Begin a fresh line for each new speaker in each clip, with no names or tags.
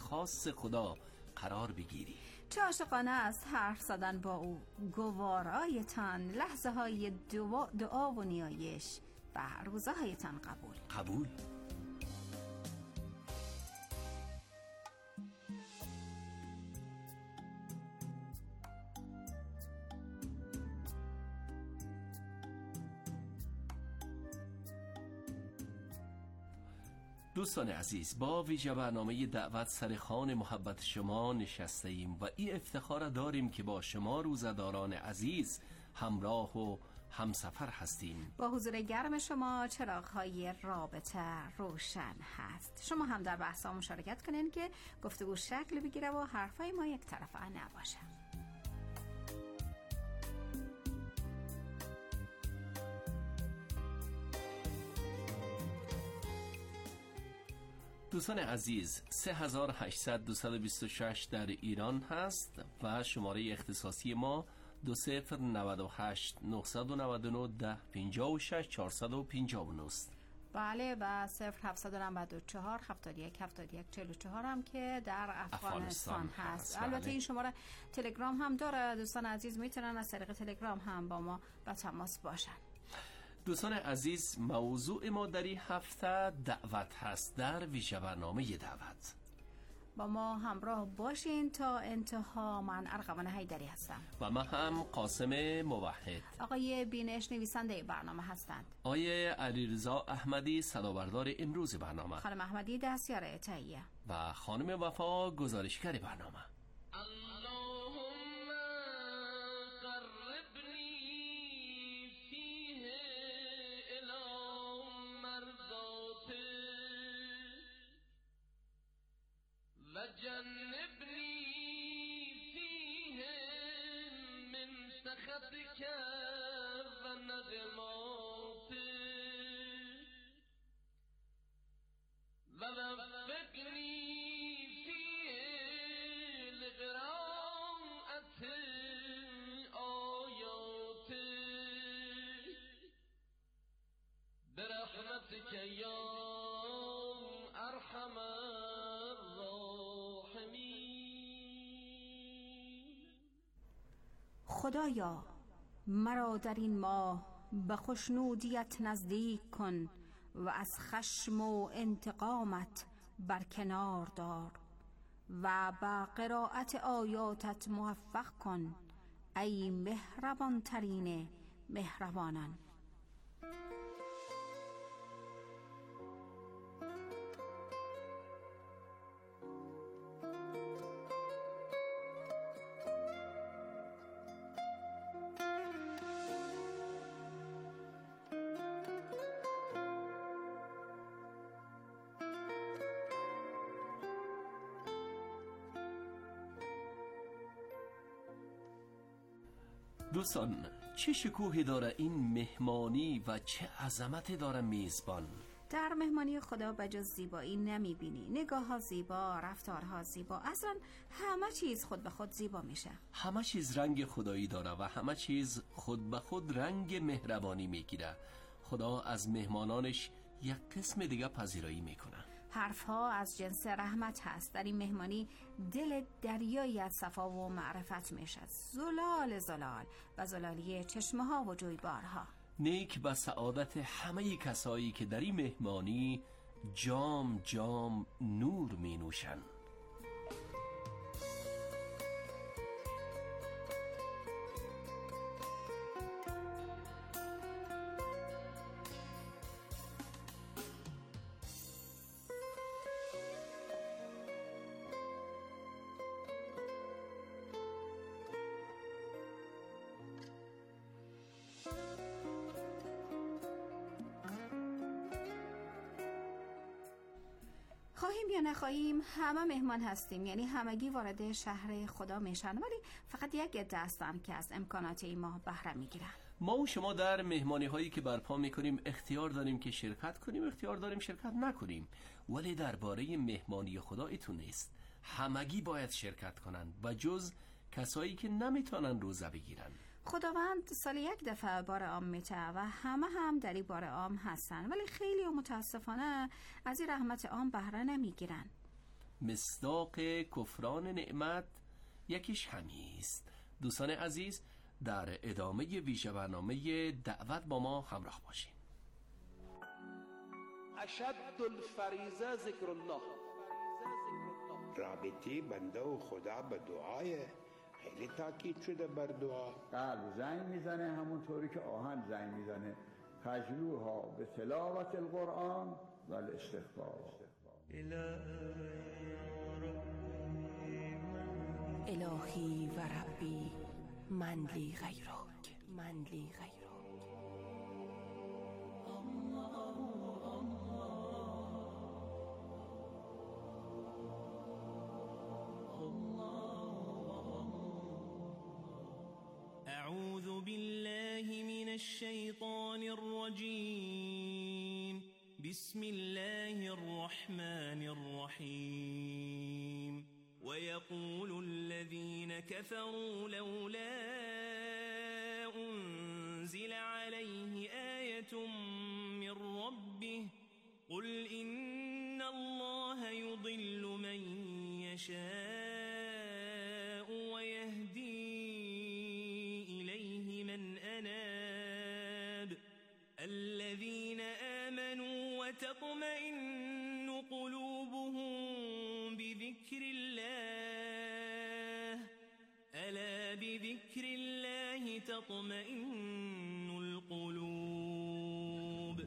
خاص خدا قرار بگیری.
چه عاشقانه است حرف زدن با او. گوارایتان لحظه های دعا و نیایش و روزهایتان قبول.
دوستان عزیز، با ویژه برنامه دعوت سر خوان محبت شما نشسته ایم و این افتخار داریم که با شما روزداران عزیز همراه و همسفر هستیم.
با حضور گرم شما چراغ‌های رابطه روشن هست. شما هم در بحث‌ها مشارکت کنین که گفتگو شکل بگیره و حرفای ما یک طرفه نباشه.
دوستان عزیز، 3800-226 در ایران هست و شماره اختصاصی ما 2098-999-1056-459 است.
بله، و 0794-71-71-44 هم که در افغانستان هست.
بله.
البته این شماره تلگرام هم داره. دوستان عزیز میتونن از طریق تلگرام هم با ما به تماس باشن.
دوستان عزیز، موضوع ما در این هفته دعوت هست. در ویژه برنامه دعوت
با ما همراه باشین تا انتها. من ارغوان حیدری هستم
و من هم قاسم موحد.
آقای بینش نویسنده برنامه هستند.
آقای علیرضا احمدی صدابردار امروز برنامه،
خانم احمدی دستیار تهیه
و خانم وفا گزارشگر برنامه.
وجنبني فيه من سخطك وندمات ووفقني فيه لقراءة آيات برحمتك يا أرحم
خدایا مرا در این ماه به خوشنودیت نزدیک کن و از خشم و انتقامت برکنار دار و به قرائت آیاتت موفق کن ای مهربان ترین مهربانان.
دوستان، چه شکوهی داره این مهمانی و چه عظمتی داره میزبان.
در مهمانی خدا بجز زیبایی نمیبینی. نگاه ها زیبا، رفتارها زیبا، اصلا همه چیز خود به خود زیبا میشه.
همه چیز رنگ خدایی داره و همه چیز خود به خود رنگ مهربانی میگیره. خدا از مهمانانش یک قسم دیگه پذیرایی میکنه.
حرفها از جنس رحمت هست. در این مهمانی دل دریایی از صفا و معرفت میشد. زلال و زلالی چشمه ها و جویبارها.
نیک به سعادت همه کسایی که در این مهمانی جام جام نور می نوشن.
خواهیم یا نخواهیم همه مهمان هستیم، یعنی همگی وارد شهر خدا میشن، ولی فقط یک عده هستن که از امکانات این ما بهره میگیرن.
ما و شما در مهمانی هایی که برپا میکنیم اختیار داریم که شرکت کنیم، اختیار داریم شرکت نکنیم، ولی درباره مهمانی خدا ایتون نیست. همگی باید شرکت کنن و جز کسایی که نمیتونن روزه بگیرن.
خداوند سال یک دفعه بار عام میته و همه هم در این بار عام هستن، ولی خیلی و متاسفانه از این رحمت عام بهره نمیگیرن.
مصداق کفران نعمت یکیش همیست. دوستان عزیز، در ادامه ویژه برنامه دعوت با ما همراه باشین.
اشد الفریضه ذکر الله.
رابطه بنده و خدا به دعای خیلی تاکید شده بر دعا.
قلب زنگ میزنه همونطوری که آهن زنگ میزنه. تجلوها به تلاوت القرآن و الاستغفار.
الهی و ربی من لی غیرک، من لی غیرک.
أعوذ بالله من الشيطان الرجيم. بسم الله الرحمن الرحيم. ويقول الذين كفروا لولا أنزل عليه آية من ربه قل إن الله يضل من يشاء ويهدي إليه من أناب الذين آمنوا وتطمئن قلوبهم بذكر الله ألا بذكر الله تطمئن القلوب.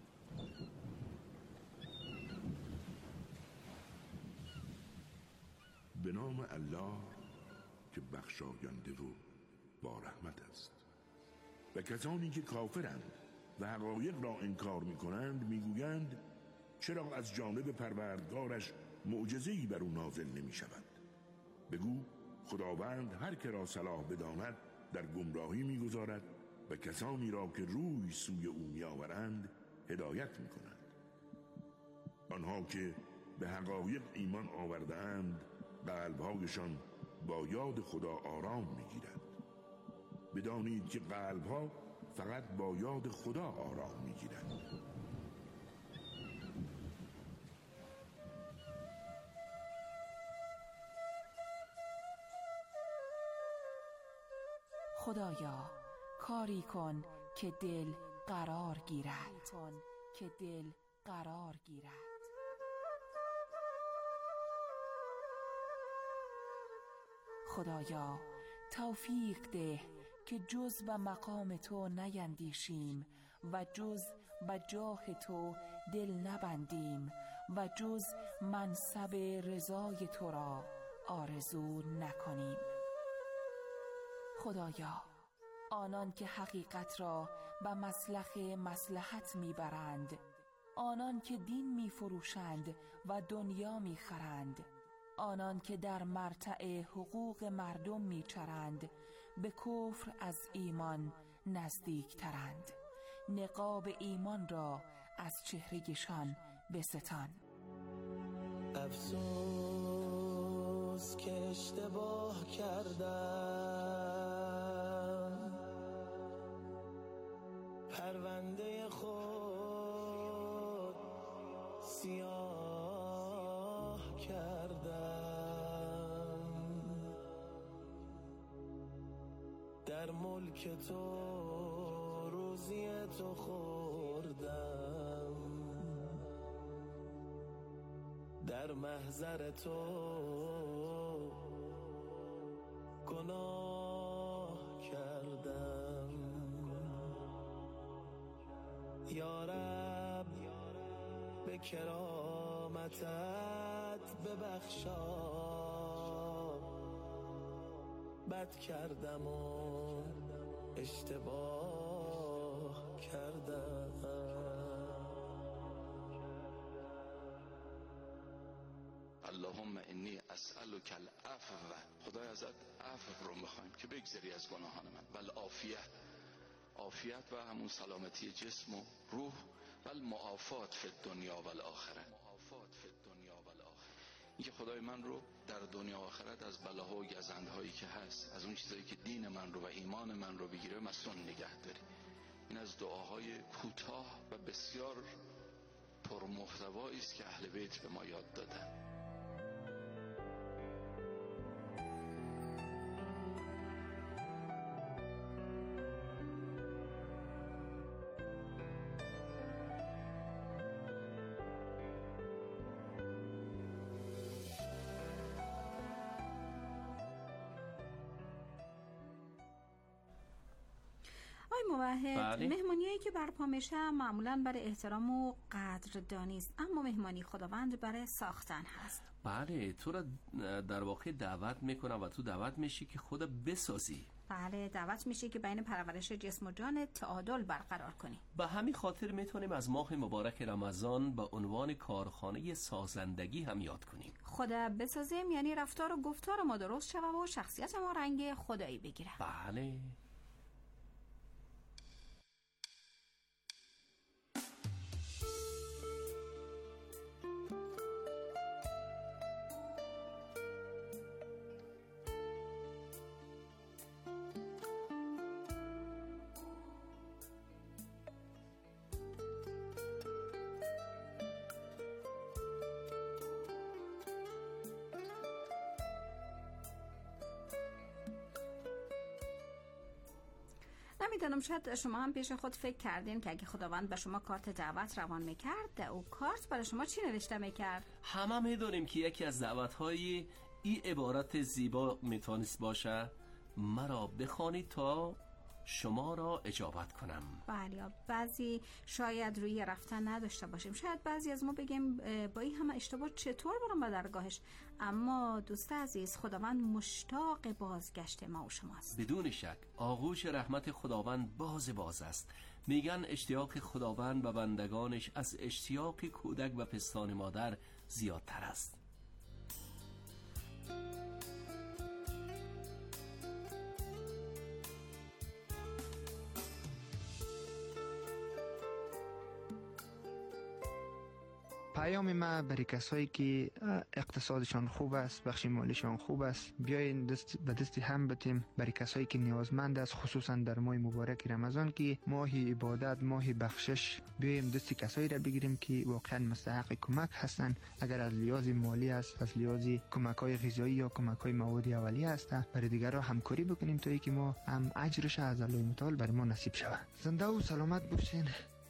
به نام الله که بخشاینده و با رحمت است. و کسانی که کافرند و حقایق را انکار می‌کنند می‌گویند چرا از جانب پروردگارش معجزه‌ای بر او نازل نمی‌شود؟ بگو خداوند هر که را صلاح بداند در گمراهی می‌گذارد و کسانی را که روی سوی او می‌آورند هدایت می‌کند. آنها که به حقایق ایمان آورده‌اند قلب‌هایشان با یاد خدا آرام می‌گیرد. بدانید که قلب‌ها فقط با یاد خدا آرام می‌گیرند.
خدایا کاری کن که دل قرار گیرد، که دل قرار گیرد. خدایا توفیق ده که جز به مقام تو نیندیشیم و جز به جاه تو دل نبندیم و جز منصب رضای تو را آرزو نکنیم. خدایا آنان که حقیقت را به مسلخ مصلحت میبرند، آنان که دین میفروشند و دنیا میخرند، آنان که در مرتع حقوق مردم میچرند، به کفر از ایمان نزدیکترند. نقاب ایمان را از چهرهشان بستان.
افسوس که اشتباه کردم، پرونده خود سیاه کردم. در ملک تو روزی تو خوردم، در محضر تو گناه کردم. یا رب به کرامتت ببخشا، بد کردم و اشتباه کردم.
اللهم انی اسألک العفو. خدای ازت عفو رو میخوایم که بگذری از گناهان من. عافیت و همون سلامتی جسم و روح و المعافات فی الدنیا و الاخره. اینکه خدای من رو در دنیا و آخرت از بلاها و گزندهایی که هست، از اون چیزایی که دین من رو و ایمان من رو بگیره مصون نگه داری. این از دعاهای کوتاه و بسیار پرمحتوایی است که اهل بیت به ما یاد دادن.
موحد،
بله.
مهمانیایی که برپا میشه معمولاً برای احترام و قدردانی است، اما مهمانی خداوند برای ساختن هست.
بله، تو را در واقع دعوت میکنم و تو دعوت میشی که خدا بسازی.
بله، دعوت میشه که بین پرورش جسم و جان تعادل برقرار کنی.
به همین خاطر میتونیم از ماه مبارک رمضان به عنوان کارخانه سازندگی هم یاد کنیم.
خدا بسازیم یعنی رفتار و گفتار ما درست شود و شخصیت ما رنگ خدایی بگیره.
بله.
نمیدونم، شاید شما هم پیش خود فکر کردین که اگه خداوند به شما کارت دعوت روان میکرد، او کارت برای شما چی نوشته میکرد؟
همه میدونیم که یکی از دعوت‌های این عبارت زیبا میتونست باشه: مرا بخوانید تا شما را اجابت کنم.
بله، بعضی شاید روی رفتن نداشته باشیم، شاید بعضی از ما بگیم با این همه اشتباه چطور برم به درگاهش، اما دوست عزیز، خداوند مشتاق بازگشت ما و شماست.
بدون شک آغوش رحمت خداوند باز است. میگن اشتیاق خداوند به بندگانش از اشتیاق کودک و پستان مادر زیادتر است.
پیام ما برای کسایی که اقتصادشان خوب است، بخش مالیشان خوب است، بیاین دست به دست هم بتیم برای کسایی که نیازمند است، خصوصا در ماه مبارک رمضان که ماه عبادت، ماه بخشش. بیایم دست کسایی را بگیریم که واقعا مستحق کمک هستند. اگر از لحاظ مالی است، از لحاظ کمک‌های غذایی یا کمک‌های مواد اولیه است، برای دیگران همکاری بکنیم تا اینکه ما هم اجرش از الله متعال برای ما نصیب شود. زنده و سلامت باشین.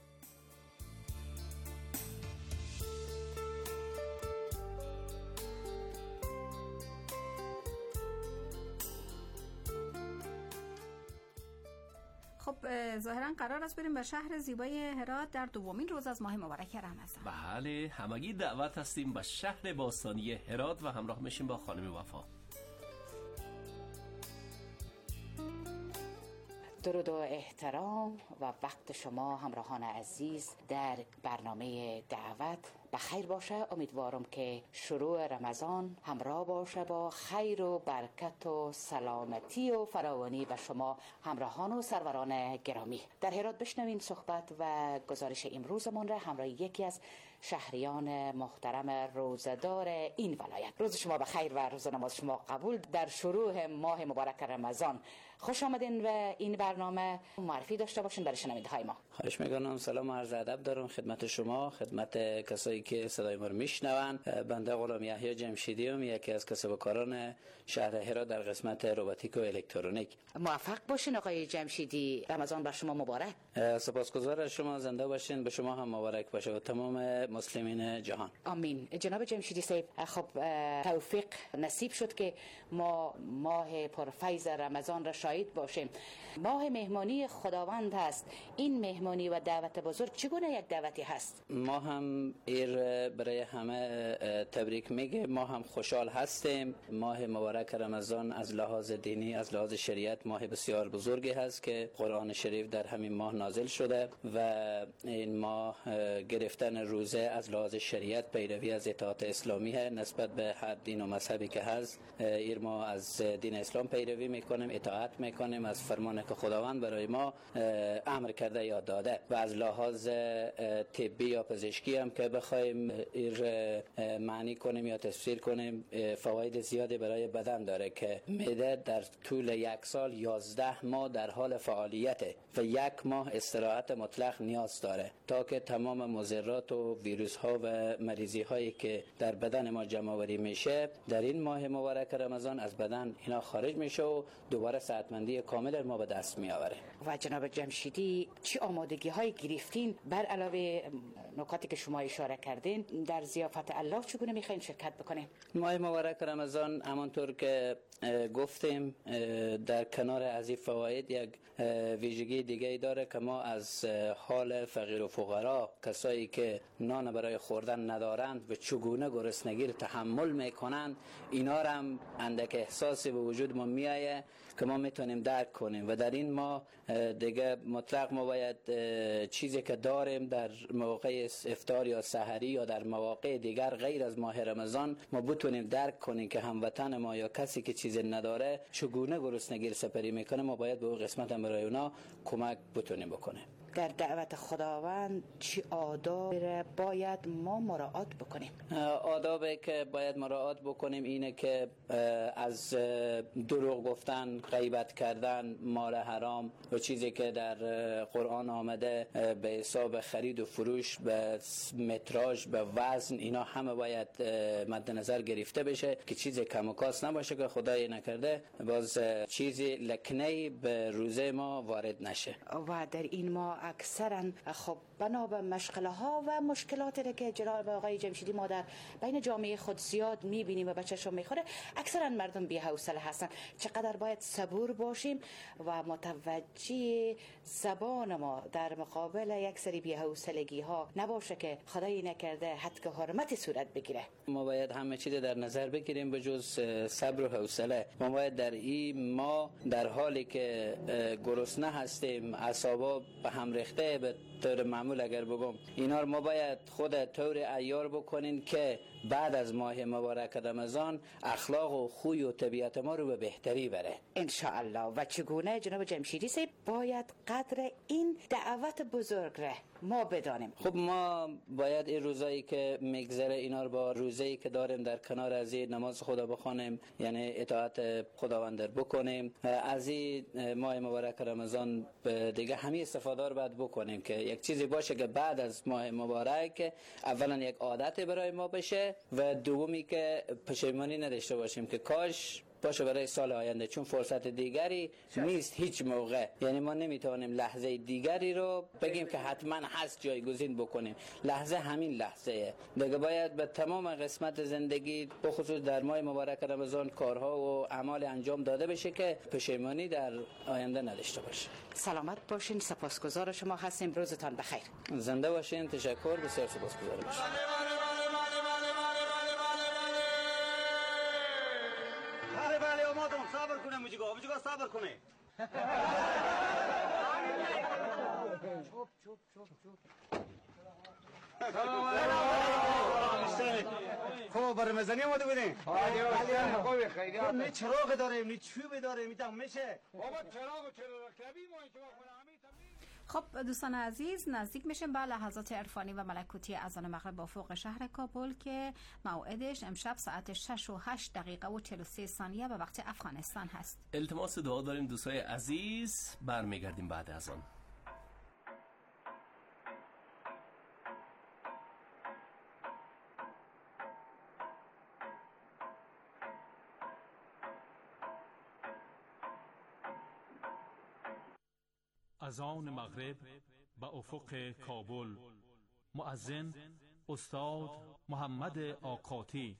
ظاهرا قرار است بریم به شهر زیبای هرات در دومین روز از ماه مبارک رمضان.
بله، همگی دعوت هستیم به شهر باستانی هرات و همراه میشیم با خانم وفا.
درود و احترام و وقت شما همراهان عزیز در برنامه دعوت بخیر باشه. امیدوارم که شروع رمضان همراه باشه با خیر و برکت و سلامتی و فراوانی به شما همراهان و سروران گرامی. در هرات بشنوین صحبت و گزارش امروزمون را همراه یکی از شهریان محترم روزدار این ولایت. روز شما بخیر و روز نماز شما قبول در شروع ماه مبارک رمضان. خوش آمدین و این برنامه معرفی داشته باشین برای شنونده های ما.
خواهش میکنم. سلام و عرض ادب دارم خدمت شما، خدمت کسایی که صدای ما رو میشنون. بنده غلام یحیی جمشیدی ام، یکی از کسب و کاران شهر هرات در قسمت روباتیک و الکترونیک.
موفق باشین آقای جمشیدی، رمضان بر شما مبارک.
سپاسگزار از شما، زنده باشین، به شما هم مبارک باشه و تمام مسلمین جهان.
آمین. جناب جمشیدی صاحب، خب توفیق نصیب شد که ما ماه پرفیض رمضان را شاهد باشیم. ماه مهمانی خداوند هست. این مهمانی و دعوت بزرگ چگونه یک دعوتی هست؟
ما هم ایر برای همه تبریک میگه، ما هم خوشحال هستیم. ماه مبارک رمضان از لحاظ دینی، از لحاظ شریعت ماه بسیار بزرگی هست که قرآن شریف در همین ماه نازل شده و این ماه گرفتن روزه از لحاظ شریعت پیروی از اطاعت اسلامی ہے نسبت به هر دین و مذهبی که هست. ایر ما از دین اسلام پیروی میکنیم، اطاعت میکنیم از فرمانی که خداوند برای ما امر کرده یا داده و از لحاظ طبی یا پزشکی هم که بخوایم ایر معنی کنیم یا تفسیر کنیم، فواید زیادی برای بدن داره که معده در طول یک سال 11 ماه در حال فعالیته و 1 ماه استراحت مطلق نیاز داره تا که تمام مضرات و ویروس ها و مریضی هایی که در بدن ما جمع آوری میشه در این ماه مبارک رمضان از بدن اینا خارج میشه و دوباره صحتمندی کامل ما به دست می آوره.
و جناب جمشیدی چی آمادگی های گرفتین بر علاوه نکاتی که شما اشاره کردین در ضیافت الله چگونه میخواین شرکت بکنین؟
ماه مبارک رمضان همانطور که گفتیم در کنار از این فواید یک ویژگی دیگه داره که ما از حال فقیر و فقرا، کسایی که نان برای خوردن ندارند و چگونه گرسنگی رو تحمل میکنند، اینا را هم اندک احساسی به وجود ما میایه که ما میتونیم درک کنیم و در این ما دیگه مطلق ما باید چیزی که داریم در موقع افطار یا سحری یا در مواقع دیگر غیر از ماه رمضان ما بتونیم درک کنیم که هموطن ما یا کسی که چیزی نداره چگونه گرسنگی سپری میکنه، ما باید به اون قسمت هم برای اونا کمک بتونیم بکنیم.
در دعوت خداوند چی آداب باید ما مراعات بکنیم؟
آدابی که باید مراعات بکنیم اینه که از دروغ گفتن، غیبت کردن، مال حرام و چیزی که در قرآن آمده به حساب خرید و فروش، به متراژ، به وزن، اینا همه باید مد نظر گرفته بشه که چیزی کم و کاس نباشه که خدای نکرده باز چیزی لکنه‌ای به روزه ما وارد نشه.
و در این ما اکثرا خب بنا به مشغله ها و مشکلاتی که جناب آقای جمشیدی ما در بین جامعه خود زیاد میبینیم و بچه‌شون میخوره، اکثرا مردم بی حوصله هستن. چقدر باید صبور باشیم و متوجه زبان ما در مقابل یک سری بی حوصلگی ها نباشه که خدای نکرده حد که حرمتی صورت بگیره.
ما باید همه چیز در نظر بگیریم به جز صبر و حوصله. ما باید در این ما در حالی که گرسنه هستیم، اعصابا به هم ریخته به طور معمول اگر بگم، اینا رو ما باید خود طور عیار بکنین که بعد از ماه مبارک رمضان اخلاق و خوی و طبیعت ما رو به بهتری بره
ان شاء الله. و چگونه جناب جمشیدی صاحب باید قدر این دعوت بزرگ ره ما بدانیم؟
خب ما باید این روزایی که میگذره اینا رو با روزایی که داریم در کنار از این نماز خدا بخوانیم، یعنی اطاعت خداوند بکنیم. از این ماه مبارک رمضان دیگه همین استفاده رو باید بکنیم که یک چیزی باشه که بعد از ماه مبارک اولا یک عادت برای ما بشه و دومی که پشیمانی نداشته باشیم که کاش باشه برای سال آینده، چون فرصت دیگری نیست هیچ موقع. یعنی ما نمیتونیم لحظه دیگری رو بگیم که حتما هست جایگزین بکنیم. لحظه همین لحظه دیگه. باید به تمام قسمت زندگی بخصوص در ماه مبارک رمضان کارها و اعمال انجام داده بشه که پشیمانی در آینده نداشته باشه.
سلامت باشین، سپاسگزار شما هستیم، روزتان بخیر.
زنده باشین، تشکر، بسیار سپاسگزار باشین.
بله اومدم، صبر کنه موجیگا صبر کنه. خب برای مزنی آمده بودین؟
خوبی خیلی
نه چراغ داریم، نه چوب داریم، میتونم میشه؟
بابا چراغ رکبی ما
خب دوستان عزیز، نزدیک میشیم به لحظات عرفانی و ملکوتی اذان مغرب با فوق شهر کابل که موعدش امشب ساعت 6 و 8 دقیقه و 43 ثانیه به وقت افغانستان هست.
التماس دعا داریم دوستای عزیز، برمیگردیم بعد از آن.
از آن مغرب به افق کابل، مؤذن استاد محمد آقاتی.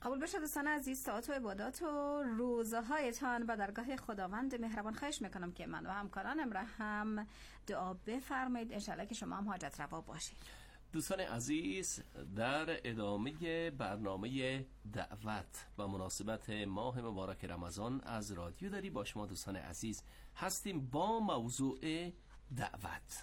قبول بشه دوستان عزیز، ساعت و عبادات و روزهایتان به درگاه خداوند مهربان خواهش میکنم که من و همکارانم را هم دعا بفرمایید، انشالله که شما هم حاجت روا باشید.
دوستان عزیز، در ادامه برنامه دعوت و مناسبت ماه مبارک رمضان از رادیو داری با شما دوستان عزیز هستیم با موضوع دعوت.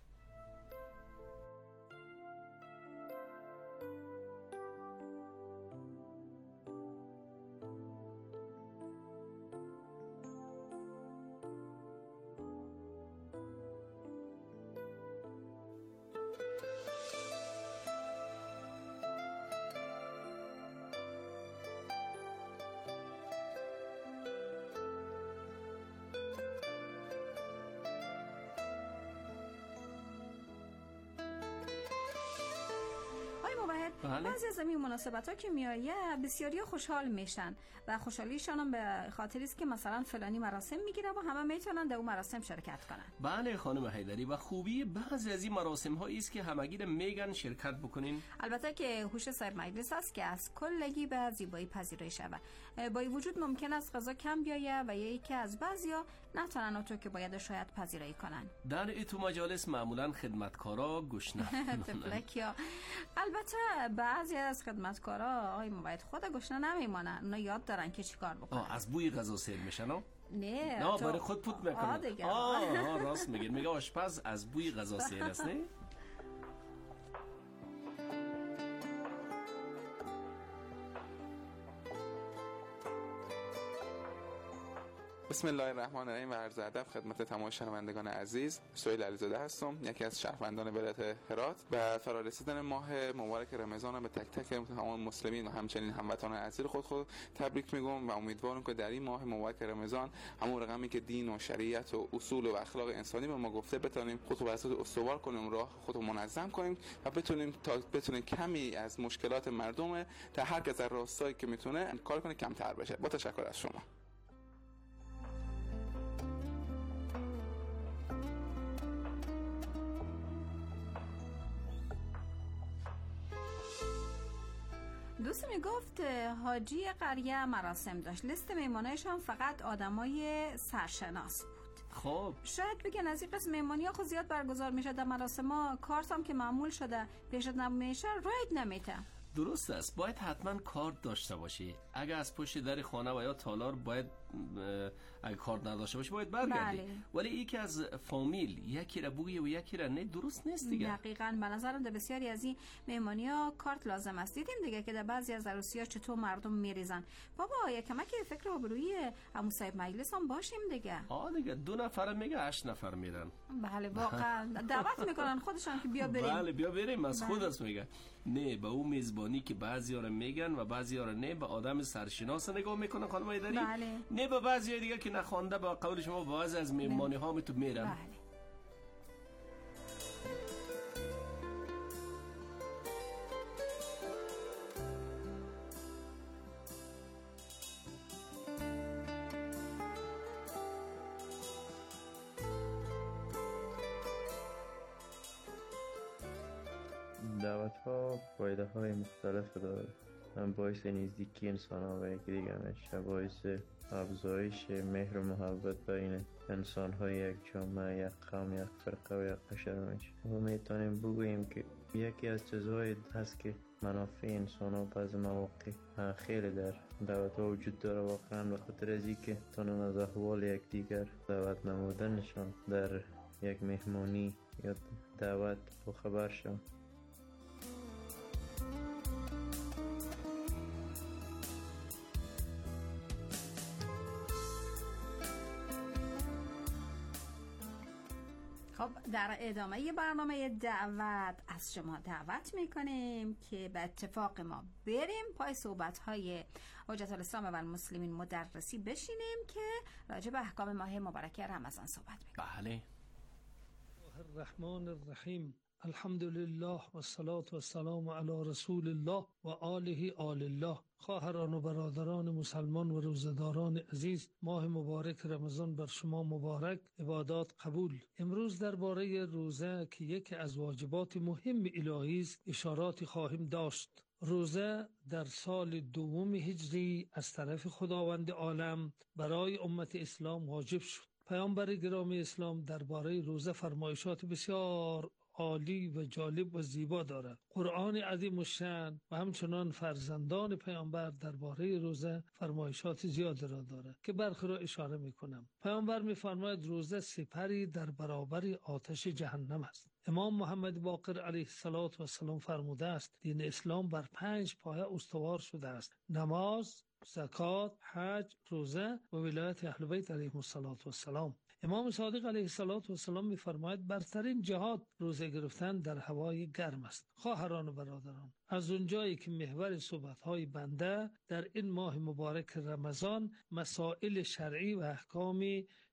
بعضی از این مناسبت ها که میایه بسیاری خوشحال میشن و خوشحالیشان هم به خاطر است که مثلا فلانی مراسم میگیره و همه میتونن در اون مراسم شرکت کنن.
بله خانم حیدری، و خوبی بعضی از این مراسم ها است که همگی رو میگن شرکت بکنین.
البته که هوش صاحب مجلس است که از کلگی به زیبایی پذیرایی شود. با این وجود ممکن است غذا کم بیایه و یکی از بعضیا نتونن اونطور که باید شاید پذیرایی کنن.
در ایتو مجالس معمولا خدمتکارا گشنه
تفلکیا. البته بعضی از خدمتکارا آقای موید خود گشنه نمیمانن، اونا یاد دارن که چیکار بکنن.
از بوی غذا سیر میشن ها؟
نه
برای خود پوت میکنن. راست میگن، میگه آشپز از بوی غذا سیر است. نه
بسم الله الرحمن الرحیم و عرض ادب خدمت تمام شنوندگان عزیز. سهیل علیزاده هستم، یکی از شهروندان ولایت هرات. و فرارسیدن ماه مبارک رمضان به تک تک تمام مسلمین و همچنین هموطنان عزیز خود تبریک میگم و امیدوارم که در این ماه مبارک رمضان همون رقمی که دین و شریعت و اصول و اخلاق انسانی به ما گفته بتونیم خود رو بساط استوار کنیم، راه خود رو منظم کنیم و بتونیم کمی از مشکلات مردم تا هر کس در راستایی که میتونه کار کنه کمتر بشه. با تشکر از شما.
دوست میگفت حاجی قریه مراسم داشت، لیست میمانایش هم فقط آدمای سرشناس بود.
خب
شاید بگن از این قسم میمانی ها خود زیاد برگزار میشه در مراسم ها، کارت هم که معمول شده پیشت نمیشه راید نمیته.
درست است، باید حتما کارت داشته باشی. اگه از پشت در خانه و یا تالار باید اگه کارت نداشته باشی باید برگردی.
بله.
ولی یکی از فامیل یکی را بویه و یکی را نه، درست نیست دیگه.
دقیقاً به نظرم در بسیاری از این مهمانی ها کارت لازم است. دیدیم دیگه که در بعضی از عروسی ها چطور مردم میریزن. بابا یکم که فکر آبرویی عمو صاحب مجلس هم باشیم دیگه.
دیگه 2 نفر میگه 8 نفر میرن.
بله واقعا دعوت میکنن خودشان که بیا بریم.
بله بیا بریم، از خود است میگه. نه به اون میزبانی که بعضیا رو میگن و بعضیا رو نه، به آدم سرشناس نگاه میکنن خانم ایدری.
بله.
نه به بعضی دیگه که نخوانده با قول شما بعضی از مهمانی ها تو میرن.
بله.
دعوت ها فایده های مختلف داره، هم باعث نزدیکی انسان ها و یکی دیگر میشه، باعث افزایش مهر و محبت بین انسان های یک جامعه، یک قوم، یک فرقه و یک قشر میشه. و میتونیم بگوییم که یکی از چیزهایی هست که منافع انسان ها بعض مواقع خیلی در دعوت ها وجود داره، واقعا به خاطر از اینکه تونن از احوال یک دیگر دعوت نمودنشان در یک مهمانی یا دعوت با خبر شون.
خب در ادامه برنامه دعوت از شما دعوت میکنیم که به اتفاق ما بریم پای صحبت‌های حجت الاسلام و المسلمین مدرسی بشینیم که راجع به احکام ماه مبارک رمضان صحبت میکنیم.
بله.
الرحمن الرحیم. الحمد لله و الصلاة و السلام علی رسول الله و آله آل الله. خواهران و برادران مسلمان و روزداران عزیز، ماه مبارک رمضان بر شما مبارک، عبادات قبول. امروز درباره روزه که یکی از واجبات مهم الهی است اشاراتی خواهیم داشت. روزه در سال دوم هجری از طرف خداوند عالم برای امت اسلام واجب شد. پیامبر گرامی اسلام درباره روزه فرمایشات بسیار عالی و جالب و زیبا دارد. قرآن عظیم الشأن و همچنان فرزندان پیامبر درباره روزه فرمایشات زیادی را دارد که برخی را اشاره میکنم. پیامبر میفرماید روزه سپری در برابر آتش جهنم است. امام محمد باقر علیه السلام فرموده است دین اسلام بر 5 پایه استوار شده است: نماز، زکات، حج، روزه و ولایت اهل بیت علیهم السلام. امام صادق علیه السلام می‌فرماید برترین جهاد روزه گرفتن در هوای گرم است. خواهران و برادران، از اونجایی که محور صحبت‌های بنده در این ماه مبارک رمضان مسائل شرعی و احکام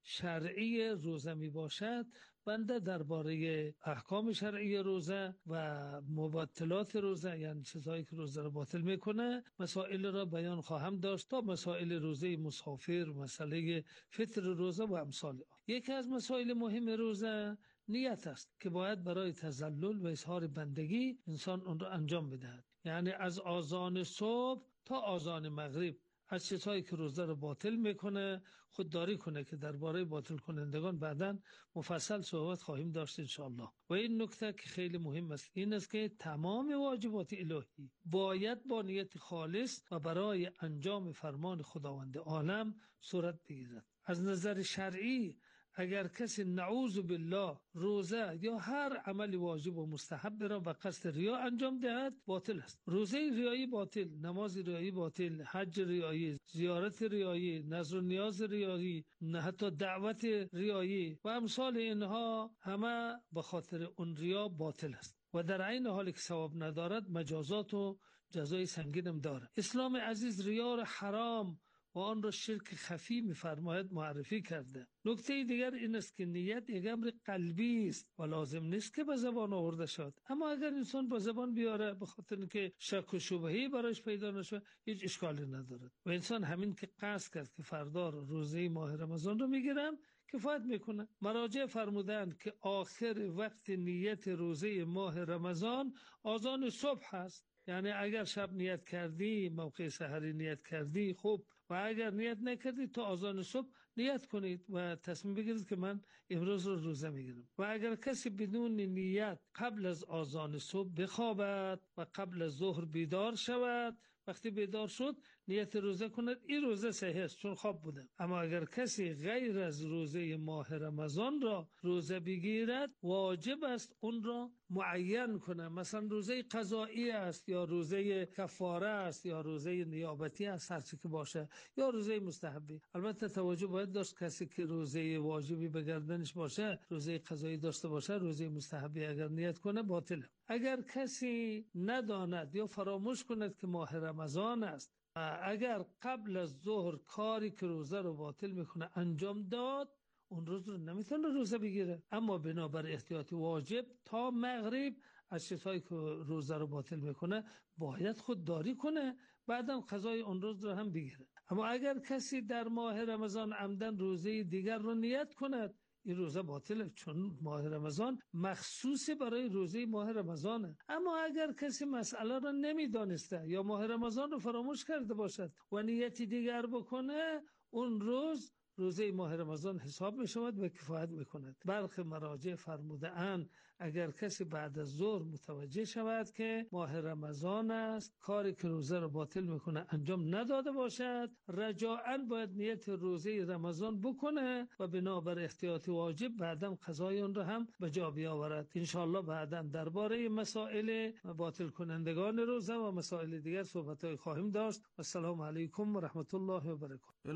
شرعی روزه میباشد، بنده درباره احکام شرعی روزه و مبطلات روزه، یعنی چیزهایی که روزه را باطل میکنه، مسائل را بیان خواهم داشت تا مسائل روزه مسافر، مسئله فطر روزه و امثال آن. یکی از مسائل مهم روزه نیت است که باید برای تذلل و اظهار بندگی انسان اون را انجام بدهد. یعنی از آذان صبح تا آذان مغرب از چیزهایی که روزه رو باطل میکنه خودداری کنه که درباره باطل کنندگان بعداً مفصل صحبت خواهیم داشت انشاءالله. و این نکته که خیلی مهم است این است که تمام واجبات الهی باید با نیت خالص و برای انجام فرمان خداوند عالم صورت بگیرد. از نظر شرعی اگر کسی نعوذ بالله روزه یا هر عمل واجب و مستحب را به قصد ریا انجام دهد باطل است. روزه ریایی باطل، نماز ریایی باطل، حج ریایی، زیارت ریایی، نذر و نیاز ریایی، حتی دعوت ریایی و امثال اینها همه به خاطر اون ریا باطل است و در عین حالی که ثواب ندارد مجازات و جزای سنگین هم دارد. اسلام عزیز ریا را حرام و آن را شرک خفی می‌فرماید معرفی کرده. نکته دیگر این است که نیت یک امر قلبی است و لازم نیست که به زبان آورده شد. اما اگر انسان به زبان بیاره به خاطر اینکه شک و شبهه‌ای براش پیدا نشه هیچ اشکالی ندارد و انسان همین که قصد کرد که فردا روزه ماه رمضان رو میگیرم کفایت میکنه. مراجع فرمودند که آخر وقت نیت روزه ماه رمضان آذان صبح است. یعنی اگر شب نیت کردی، موقع سحری نیت کردی خوب، و اگر نیت نکردی تا آذان صبح نیت کنید و تصمیم بگیرید که من امروز رو روزه میگیرم. و اگر کسی بدون نیت قبل از آذان صبح بخوابد و قبل از ظهر بیدار شود، وقتی بیدار شد نیت روزه کند، این روزه صحیح است چون خواب بوده. اما اگر کسی غیر از روزه ماه رمضان را روزه بگیرد واجب است اون را معین کنه. مثلا روزه قضایی است یا روزه کفاره است یا روزه نیابتی است، هر چی که باشه، یا روزه مستحبی. البته توجه باید داشت کسی که روزه واجبی به گردنش باشه روزه قضایی داشته باشه، روزه مستحبی اگر نیت کنه باطله. اگر کسی نداند یا فراموش کند که ماه رمضان است، اگر قبل از ظهر کاری که روزه رو باطل میکنه انجام داد، اون روز رو نمیتونه روزه بگیره. اما بنابر احتیاط واجب تا مغرب از چیزهایی که روزه رو باطل میکنه باید خودداری کنه، بعدم قضای اون روز رو هم بگیره. اما اگر کسی در ماه رمضان عمدن روزه دیگر رو نیت کند، این روزه باطله چون ماه رمضان مخصوص برای روزه ماه رمضانه. اما اگر کسی مسئله رو نمیدانسته یا ماه رمضان رو فراموش کرده باشد و نیتی دیگر بکنه، اون روز روزه ماه رمضان حساب می شود و کفایت می کند. برخی مراجع فرموده اند اگر کسی بعد از ظهر متوجه شود که ماه رمضان است، کاری که روزه را باطل میکنه انجام نداده باشد، رجاءً باید نیت روزه رمضان بکنه و بنابر احتیاط واجب بعداً قضای اون را هم به جا بیاورد. انشاءالله بعداً درباره مسائل باطل کنندگان روزه و مسائل دیگر صحبت‌های خواهیم داشت. السلام علیکم و رحمت الله و برکاته.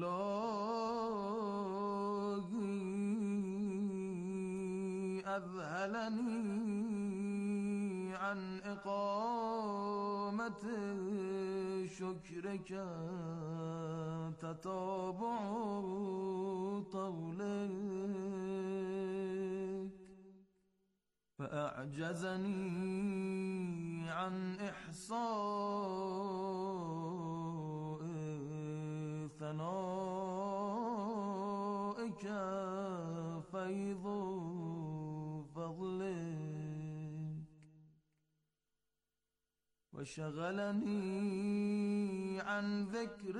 أذهلني عن إقامة شكرك تتابع طولك فأعجزني عن إحصاء ثنائك فيض فضلك وشغلني عن ذكر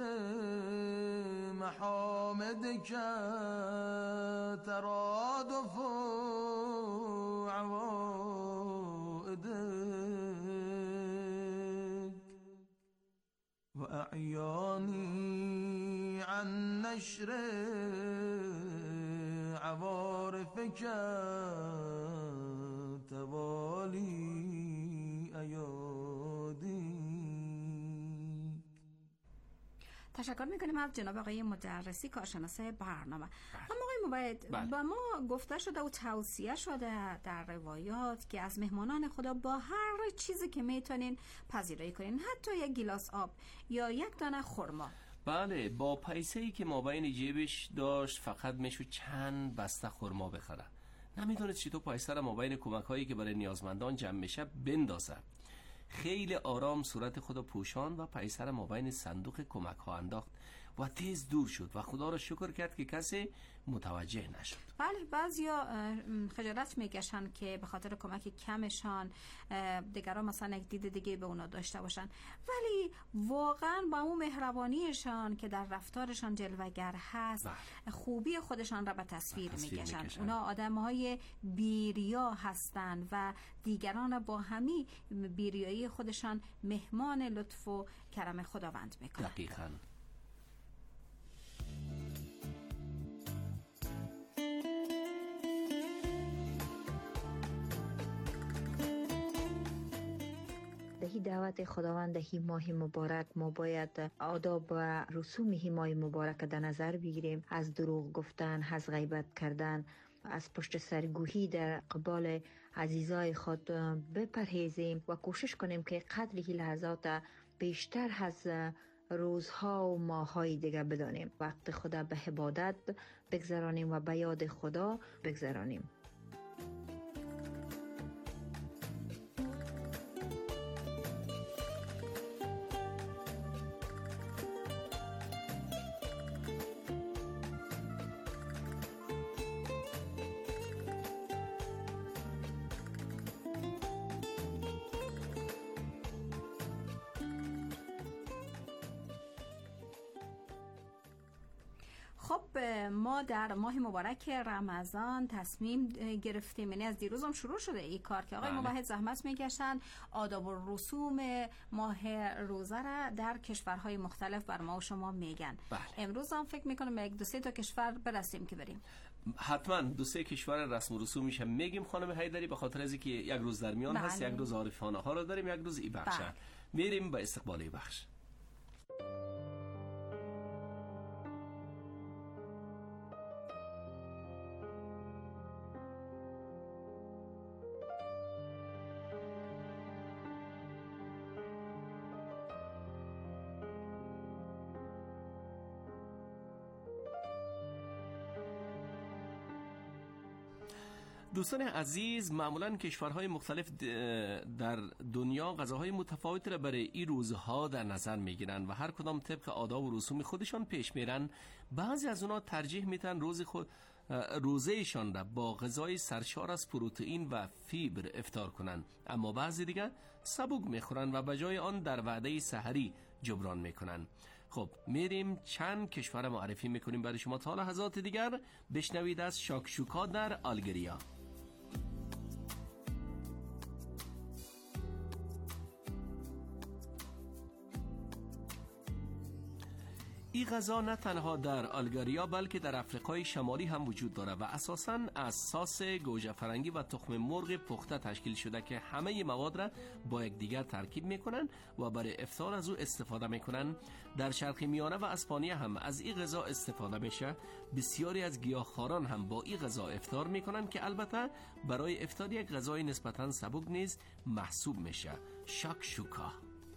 محامدك ترادف عوائدك وأعياني عن نشر عوارفك توالي أيادي.
تشکر میکنیم از جناب آقای مدرسی کارشناس برنامه. اما آقای مبید با ما گفته شده و توصیه شده در روایات که از مهمانان خدا با هر چیزی که میتونین پذیرایی کنین، حتی یک گیلاس آب یا یک دانه خرما.
بله، با پیسه‌ای که ما بین جیبش داشت فقط میشد چند بسته خرما بخره. نمیدونید چطور پیسه را ما بین کمک‌هایی که برای نیازمندان جمع میشه بندازه. خیلی آرام صورت خدا پوشان و پیسه را ما بین صندوق کمک‌ها انداخت و تیز دور شد و خدا را شکر کرد که کسی متوجه نشد.
بله، بعضیا خجالت میکشن که به خاطر کمک کمشان دیگران مثلا یک دید دیگه به اونا داشته باشن، ولی واقعا با اون مهربانیشان که در رفتارشان جلوه‌گر هست خوبی خودشان را به تصویر میکشن. اونا آدم‌های بیریا هستند و دیگران را با همین بیریایی خودشان مهمان لطف و کرم خداوند میکنن.
دقیقاً.
دهی دعوت خداوند دهی ماه مبارک ما باید آداب و رسوم هی ماه مبارک در نظر بگیریم. از دروغ گفتن، از غیبت کردن، از پشت سرگویی در قبال عزیزای خود بپرهیزیم و کوشش کنیم که قدر هی لحظات بیشتر از روزها و ماههای دیگه بدانیم. وقت خدا به عبادت بگذرانیم و به یاد خدا بگذرانیم.
خب ما در ماه مبارک رمضان تصمیم گرفتیم، یعنی از دیروز هم شروع شده این کار که آقای مباحث زحمت میکشن آداب و رسوم ماه روزه را در کشورهای مختلف بر ما و شما میگن. امروز هم فکر میکنم یک دو سه تا کشور برسیم که بریم.
حتما دو سه کشور رسم و رسومش هم میگیم خانم حیدری، به خاطر از اینکه یک روز در میان هست، یک روز عارفانه ها رو داریم، یک روز ای بخش. میریم به استقبال ای بخش. دوستان عزیز، معمولا کشورهای مختلف در دنیا غذاهای متفاوتی را برای این روزها در نظر میگیرن و هر کدام طبق آداب و رسوم خودشان پیش میرن. بعضی از اونا ترجیح میتن روزهشان را با غذای سرشار از پروتئین و فیبر افطار کنن، اما بعضی دیگه سبوک میخورن و به جای آن در وعده سحری جبران میکنن. خب میریم چند کشور معرفی میکنیم برای شما. تا لحظات دیگر بشنوید از شاکشوکا در آلگریا. این غذا نه تنها در آلگریا بلکه در افریقای شمالی هم وجود داره و اساساً از ساس گوجه فرنگی و تخم مرغ پخته تشکیل شده که همه مواد را با یکدیگر ترکیب میکنن و برای افطار از او استفاده میکنن. در شرق میانه و اسپانیا هم از این غذا استفاده میشه. بسیاری از گیاهخواران هم با این غذا افطار میکنن که البته برای افطار یک غذای نسبتاً سبک نیز محسوب میشه. شاکشوکا.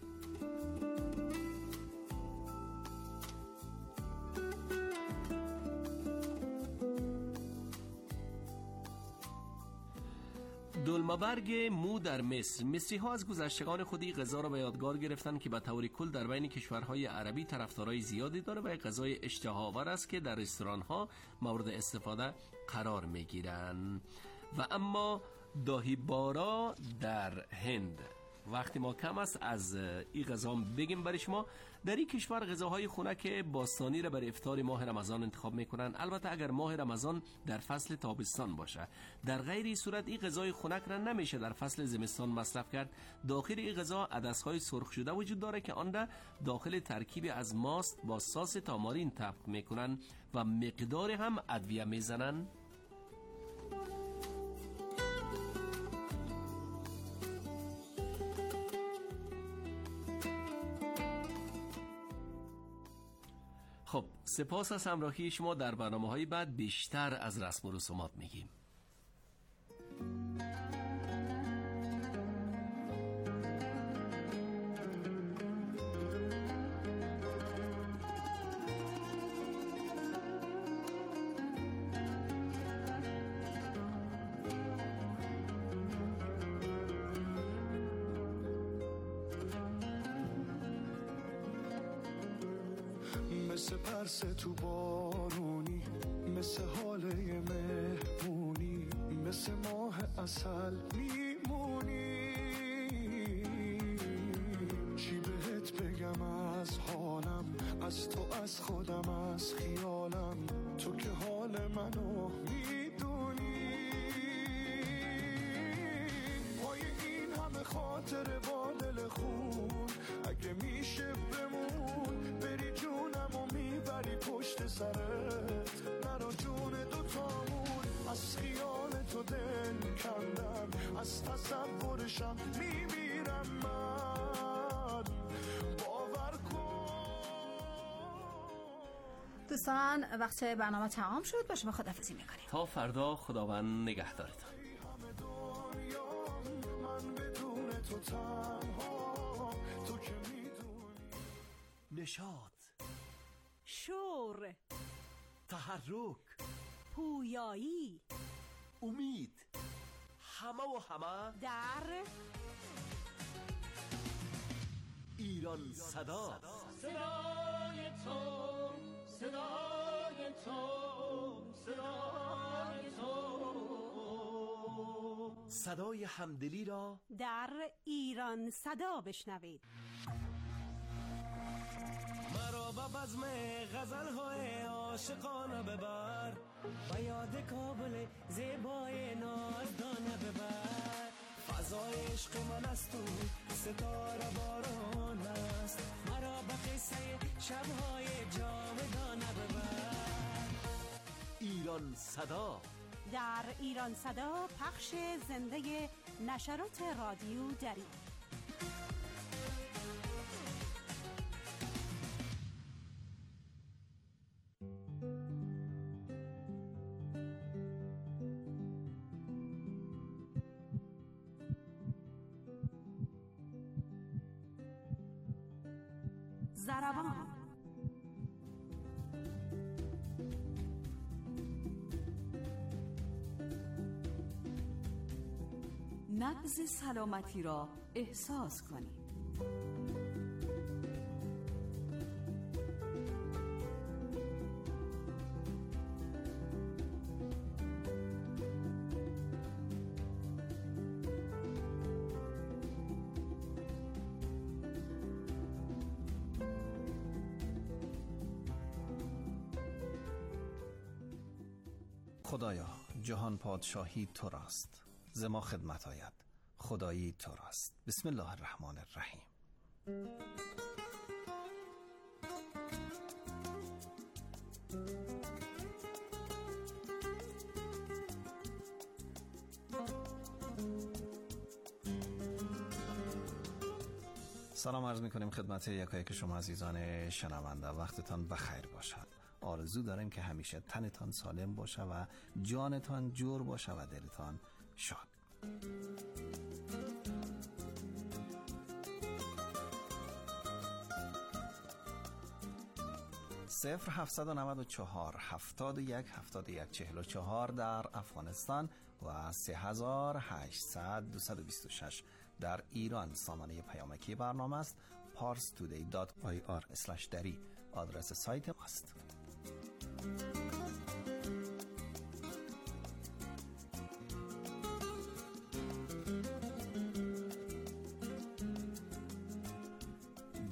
دلمبرگ مو در مصر. مصری ها از گذشتگان خودی غذا را به یادگار گرفتن که به طور کل در بین کشورهای عربی طرفدارای زیادی داره و یک غذای اشتهاآور است که در رستوران ها مورد استفاده قرار می گیرن. و اما داهی بارا در هند. وقت ما کم است، از این غذا بگیم برای شما. در این کشور غذاهای خنک باستانی را برای افطار ماه رمضان انتخاب میکنن، البته اگر ماه رمضان در فصل تابستان باشه. در غیر این صورت این غذای خنک را نمیشه در فصل زمستان مصرف کرد. داخل این غذا عدس‌های سرخ شده وجود داره که آن را داخل ترکیب از ماست با ساس تامارین طبخ میکنن و مقدار هم ادویه میزنن. خب سپاس از همراهی شما. در برنامه‌های بعد بیشتر از رسم و رسومات میگیم.
مثل پرس تو بارونی، مثل حاله مهمونی، مثل ماه عسل میمونی. چی بهت بگم از حالم، از تو، از خودم، از خیالم، تو که حال منو میدونی. پای این همه خاطر با دل خون، اگه میشه بمون بری جونم و میبری پشت سرت، نرا جون دوتامون. از خیال تو دل کندم، از تصورشم میمیرم من، باور کن.
دوستان وقت برنامه تمام شد، با شما خداحافظی میکنیم
تا فردا. خداوند نگهدارتان.
من بدون تو تنها، تو که میدونی.
نشاط،
شور،
تحرک،
پویایی،
امید، همه و همه
در
ایران صدا.
صدای تو، صدای تو، صدای تو،
صدای همدلی را
در ایران صدا بشنوید.
مرا به بزم غزل‌های عاشقانه ببر، به یاد کابل زیبای نازدانه ببر. فضای عشق من است و ستاره باران است، مرا به قصه شب‌های جاودانه ببر.
ایران صدا.
در ایران صدا پخش زنده نشرات رادیو دری. زربان،
نبض سلامتی را احساس کنید.
خدایا جهان پادشاهی تو راست، ز ما خدمت آید خدایی تو راست. بسم الله الرحمن الرحیم. سلام عرض میکنیم خدمت یکایک شما عزیزان شنونده. وقتتان بخیر باشد. آرزو داریم که همیشه تنتان سالم باشه و جانتان جور باشه و دلتان شاد. 0794 71 71 44 در افغانستان و 3800 226 در ایران. سامانه پیامکی برنامه است parstoday.ir/dari آدرس سایت ماست.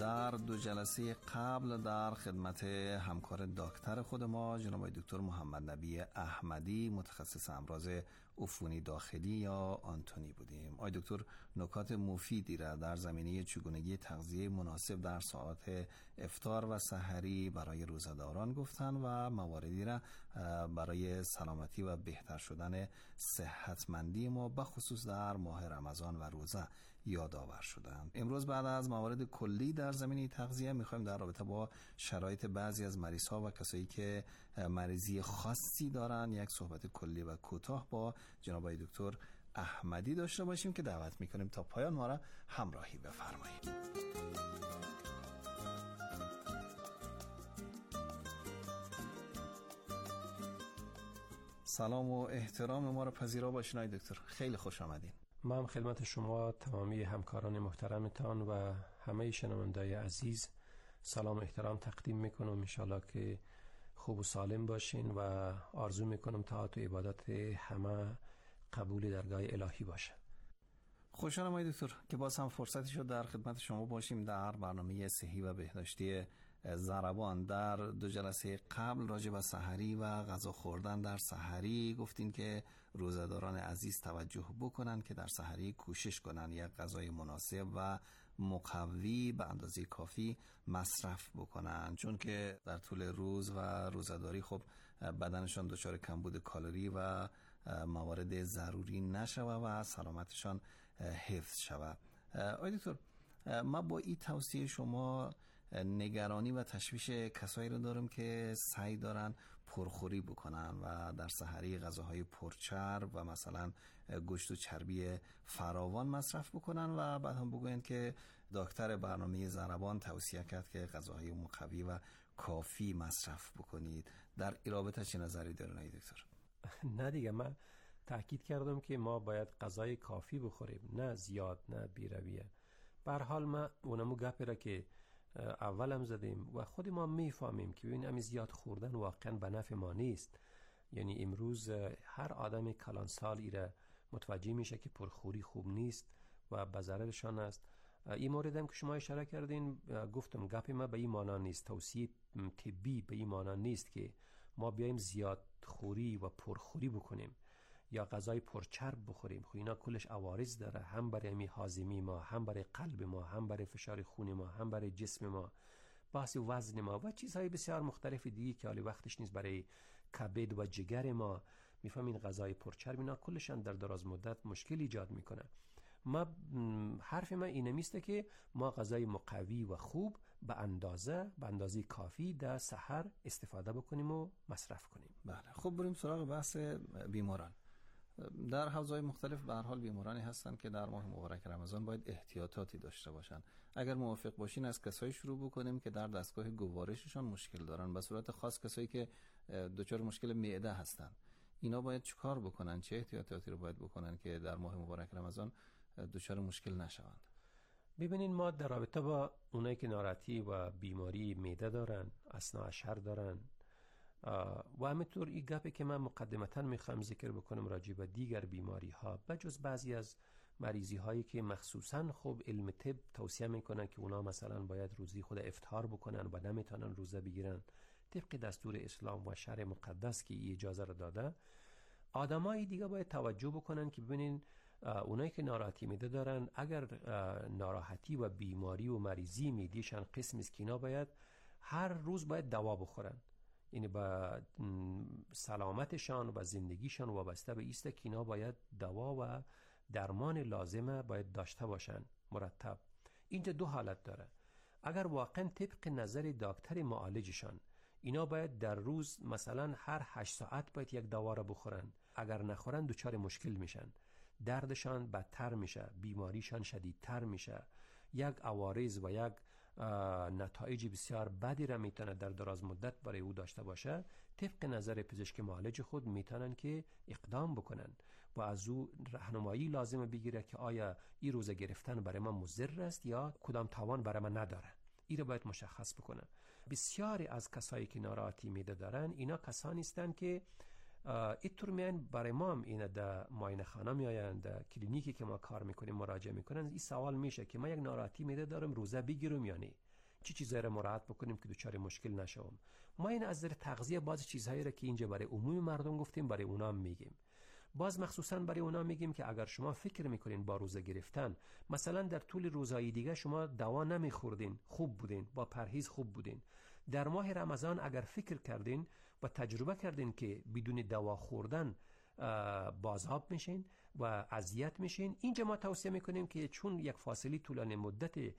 در 2 جلسه قبل در خدمت همکار دکتر خود ما جناب دکتر محمد نبی احمدی متخصص امراض عفونی داخلی یا آنتونی بودیم. آقای دکتر نکات مفیدی را در زمینه چگونگی تغذیه مناسب در ساعات افطار و سحری برای روزه‌داران گفتن و مواردی را برای سلامتی و بهتر شدن صحتمندی ما بخصوص در ماه رمضان و روزه یادآور شدند. امروز بعد از موارد کلی در زمینه تغذیه میخوایم در رابطه با شرایط بعضی از مریض‌ها و کسایی که مریضی خاصی دارن یک صحبت کلی و کوتاه با جناب دکتر احمدی داشته باشیم که دعوت میکنیم تا پایان ما را همراهی بفرمایید. سلام و احترام ما را پذیرا باشین آقای دکتر. خیلی خوش آمدین.
من خدمت شما تمامی همکاران محترمتان و همه شنوندای عزیز سلام و احترام تقدیم میکنم. انشالله که خوب و سالم باشین و آرزو میکنم طاعت و عبادت همه قبول درگاه الهی باشه.
خوشحالم آقای دکتر که باز هم فرصتی شد در خدمت شما باشیم در برنامه صحی و بهداشتی ضربان. در 2 جلسه قبل راجع به سحری و غذا خوردن در سحری گفتین که روزه‌داران عزیز توجه بکنن که در سحری کوشش کنن یک غذای مناسب و مقوی به اندازه کافی مصرف بکنن، چون که در طول روز و روزه‌داری خب بدنشان دچار کمبود کالری و موارد ضروری نشوه و سلامتشان حفظ شوه. آقای دکتر، ما با این توصیه شما نگرانی و تشویش کسایی رو دارم که سعی دارن پرخوری بکنن و در سحری غذاهای پرچرب و مثلا گوشت و چربی فراوان مصرف بکنن و بعد هم بگوین که دکتر برنامه ضربان توصیه کرد که غذاهای مقوی و کافی مصرف بکنید. در این رابطه چه نظری دارین آقای دکتر؟
نه دیگه، من تاکید کردم که ما باید غذای کافی بخوریم، نه زیاد نه بی‌رویه. به هر حال ما اونمو گپی را که اولم زدیم و خود ما میفهمیم که ببین امی زیاد خوردن واقعا به نفع ما نیست. یعنی امروز هر آدم کلانسال ایره متوجه میشه که پرخوری خوب نیست و به ضررشان است. این موردم که شما اشاره کردین گفتم گپ ما به این معنا نیست، توصیه طبی به این معنا نیست که ما بیایم زیاد خوری و پرخوری بکنیم یا غذای پرچرب بخوریم. خب اینا کلش عوارض داره، هم برای هاضمه ما، هم برای قلب ما، هم برای فشار خون ما، هم برای جسم ما، بحث وزن ما و چیزهای بسیار مختلف دیگه که حالی وقتش نیست برای کبد و جگر ما. میفهمین غذای پرچرب اینا کلشان در دراز مدت مشکل ایجاد میکنه. حرف من اینه میسته که ما غذای مقوی و خوب به اندازه کافی در سحر استفاده بکنیم و مصرف کنیم.
بله، خب بریم سراغ بحث بیماران. در حوزه‌های مختلف به هر حال بیمارانی هستن که در ماه مبارک رمضان باید احتیاطاتی داشته باشن. اگر موافق باشین از کسایی شروع بکنیم که در دستگاه گوارششان مشکل دارن، به صورت خاص کسایی که دچار مشکل معده هستن. اینا باید چیکار بکنن؟ چه احتیاطاتی رو باید بکنن که در ماه مبارک رمضان دچار مشکل نشوند؟
ببینین ما در رابطه با اونایی که ناراحتی و بیماری معده دارن، اثنا اشهر دارن و همینطور این گپی که من مقدمتا میخوام ذکر بکنم راجع به دیگر بیماری ها، بجز بعضی از مریضی هایی که مخصوصا خب علم طب توصیه میکنن که اونا مثلا باید روزی خود افطار بکنن و نمیتونن روزه بگیرن طبق دستور اسلام و شرع مقدس که اجازه را داده. آدمای دیگه باید توجه بکنن که ببینین اونایی که ناراحتی معده دارن، اگر ناراحتی و بیماری و مریضی معده‌شان قسمی است که اینا باید هر روز باید دوا بخورن. یعنی با سلامتشان و زندگیشان وابسته به ایسته که اینا باید دوا و درمان لازمه باید داشته باشن مرتب. اینجا 2 حالت داره. اگر واقعا طبق نظر دکتر معالجشان اینا باید در روز مثلا هر 8 ساعت باید یک دوا را بخورن، اگر نخورن دچار مشکل میشن، دردشان بدتر میشه، بیماریشان شدیدتر میشه، یک عوارض و یک نتایج بسیار بدی را میتونه در دراز مدت برای او داشته باشه. طبق نظر پزشک معالج خود میتونن که اقدام بکنن و از او راهنمایی لازم بگیره که آیا این روزه گرفتن برای من مضر است یا کدام تاوان برای من نداره. این را باید مشخص بکنن. بسیاری از کسایی که ناراحتی معده دارن اینا کسانی هستند که اینطور میان برای ما هم اینا در معاینه خانه میآیند، در کلینیکی که ما کار میکنیم مراجعه میکنن. این سوال میشه که من یک ناراحتی معده دارم روزه بگیرم یا نه؟ چی چیزایی را مراعات بکنیم که دچار مشکل نشوم. ما این از نظر تغذیه بعضی چیزهایی را که اینجا برای عموم مردم گفتیم برای اونا هم میگیم. باز مخصوصا برای اونا میگیم که اگر شما فکر میکنین با روزه گرفتن، مثلا در طول روزهای دیگه شما دوا نمیخوردین، خوب بودین، با پرهیز خوب بودین، در ماه رمضان اگر فکر کردین و تجربه کردین که بدون دوا خوردن بازتاب میشین و اذیت میشین، اینجا ما توصیه میکنیم که چون یک فاصله طولانی مدت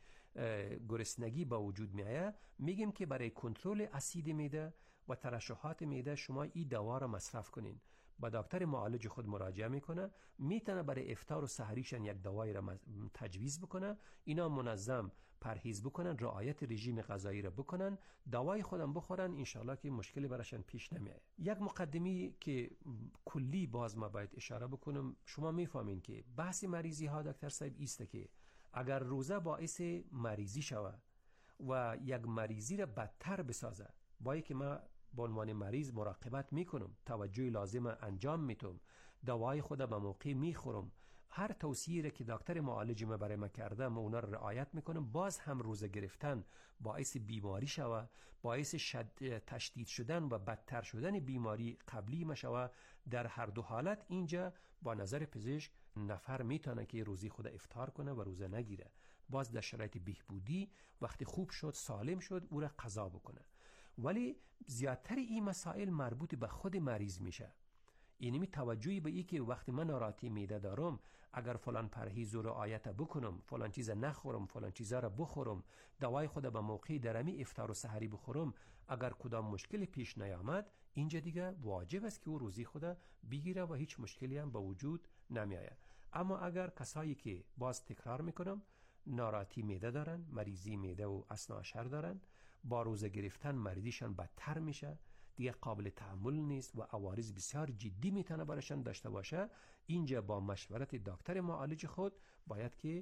گرسنگی با وجود میآید، میگیم که برای کنترل اسید معده و ترشحات معده شما این دوا را مصرف کنین. با دکتر معالج خود مراجعه میکنه، میتونه برای افطار و سحریشن یک دوایی را تجویز بکنه، اینا منظم پرهیز بکنن، رعایت رژیم غذایی را بکنن، دوای خودم بخورن، انشالله که مشکلی براشون پیش نمیاد. یک مقدمی که کلی باز ما باید اشاره بکنم، شما میفهمین که بحث مریضی ها دکتر صاحب ایسته که اگر روزه باعث مریضی شوه و یک مریضی را بدتر بسازه، باید که ما با عنوان مریض مراقبت میکنم، توجه لازم انجام میتم، دوای خود به موقع میخورم، هر توصیه که دکتر معالج ما برای ما کرده ما اونا رو رعایت میکنم، باز هم روزه گرفتن باعث بیماری شوه، باعث تشدید شدن و بدتر شدن بیماری قبلی ما شوه، در هر دو حالت اینجا با نظر پزشک نفر میتونه که روزی خود افطار کنه و روزه نگیره، باز در شرایط بهبودی وقتی خوب شد سالم شد او را قضا بکنه. ولی زیادتر این مسائل مربوط به خود مریض میشه. اینمی توجهی به این که وقتی من ناراحتی معده دارم، اگر فلان پرهیز رو رعایت بکنم، فلان چیز نخورم، فلان چیزا را بخورم، دوای خود به موقع درمی افطار و سحری بخورم، اگر کدام مشکلی پیش نیامد، اینجا دیگه واجب است که او روزی خود بگیره و هیچ مشکلی هم به وجود نمیآید. اما اگر کسایی که باز تکرار میکنم ناراحتی معده دارن، مریضی معده و اثناء دارن، با روزه گرفتن مریضیشان بدتر میشه، دیگه قابل تحمل نیست و عوارض بسیار جدی میتونه براشان داشته باشه، اینجا با مشورت دکتر معالج خود باید که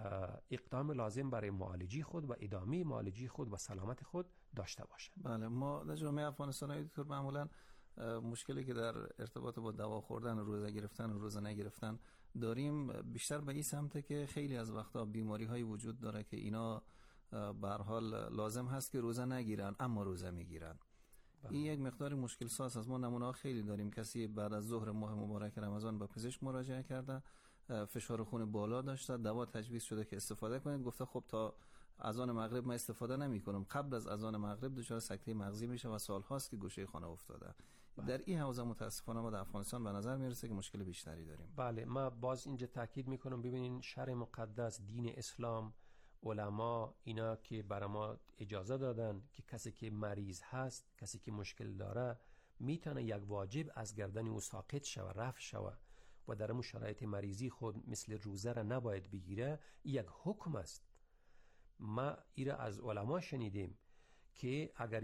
اقدام لازم برای معالجی خود و ادامه معالجی خود و سلامت خود داشته باشه.
بله، ما در جامعه افغانستان دکتر معمولا مشکلی که در ارتباط با دوا خوردن و روزه گرفتن و روزه نگرفتن داریم بیشتر به این سمته که خیلی از وقتا بیماری های وجود داره که اینا به هر حال لازم هست که روزه نگیرن اما روزه میگیرن. این یک مقدار مشکل ساز از ما نمونه خیلی داریم. کسی بعد از ظهر ماه مبارک رمضان به پزشک مراجعه کرده، فشار خون بالا داشته، دوا تجویز شده که استفاده کنید، گفته خب تا اذان مغرب من استفاده نمی کنم، قبل از اذان مغرب دچار سکته مغزی میشه و سال هاست که گوشه خانه افتاده. در این حوزه متاسفانه ما در افغانستان به نظر میرسه که مشکل بیشتری داریم.
بله، ما باز اینجا تاکید میکنم، ببینین شرع مقدس، دین اسلام، علما اینا که برای ما اجازه دادن که کسی که مریض هست، کسی که مشکل داره، میتونه یک واجب از گردن او ساقط شوه، رفع شوه و در اون شرایط مریضی خود مثل روزه را نباید بگیره. یک حکم است. ما ایره از علما شنیدیم که اگر